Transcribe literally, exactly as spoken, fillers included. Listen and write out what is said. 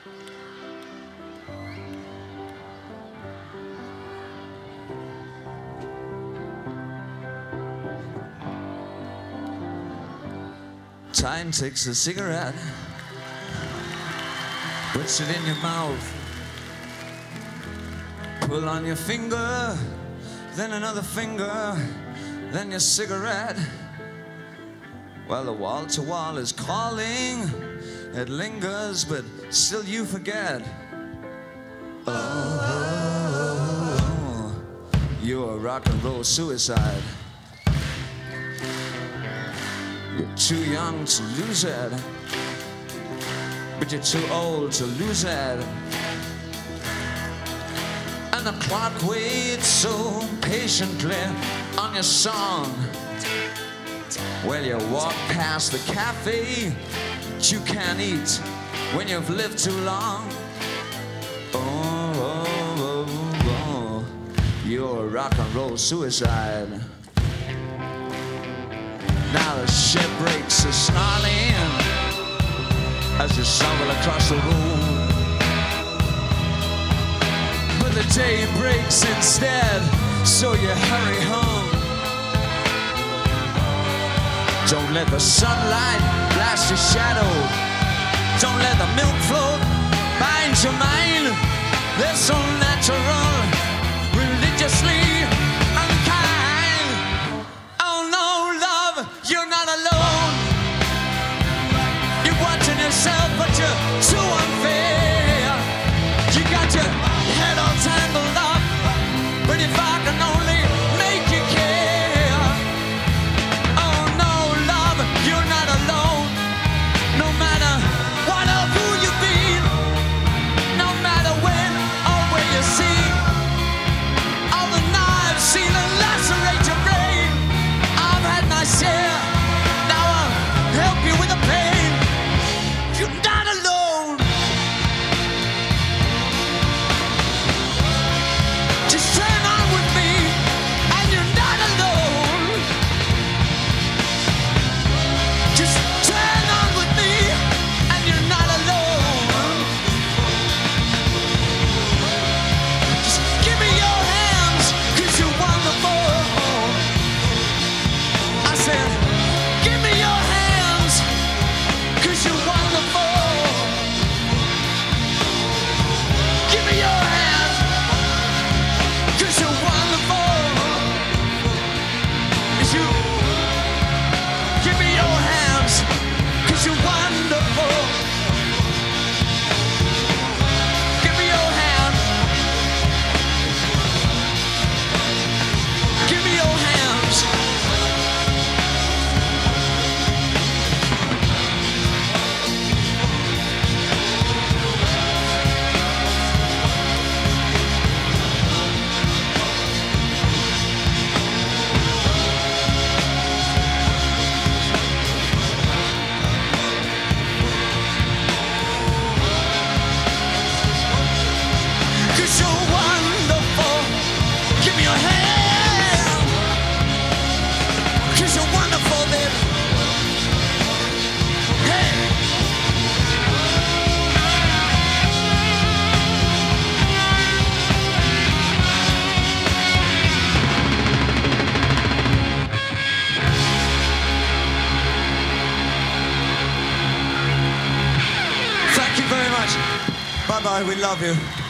Time takes a cigarette, puts it in your mouth, pull on your finger, then another finger, then your cigarette. Well, the wall to wall is calling, it lingers, but still you forget. Oh, you're a rock and roll suicide. You're too young to lose it, but you're too old to lose it. And the clock waits so patiently on your song. Well, you walk past the cafe that you can't eat when you've lived too long. Oh, oh, oh, oh. You're a rock and roll suicide. Now the ship breaks are snarling as you stumble across the room. But the day breaks instead, so you hurry home. Don't let the sunlight blast your shadow. Don't let the milk float bind your mind. They're so natural, religiously unkind. Oh no, love, you're not alone. You're watching yourself, but you're too unfair. You got your head all tangled up, but if I can only make you care. Oh no, love, you're not alone. No matter what or who you've been, no matter when or where you see, all the knives seem to lacerate your brain. I've had my share, now I'll help you with the pain. You're not alone. Just turn on with me, and you're not alone. Just turn on with me, and you're not alone. Just give me your hands, 'cause you're wonderful. I said, give me your hands, 'cause you're wonderful. Give me your hands, 'cause you're wonderful. It's you. Give me your hands, 'cause you're wonderful. Give me your hands. Give me your hands. Cause you're wonderful. Give me your hand. Cause you're wonderful, baby. Hey. Thank you very much. Bye bye, we love you.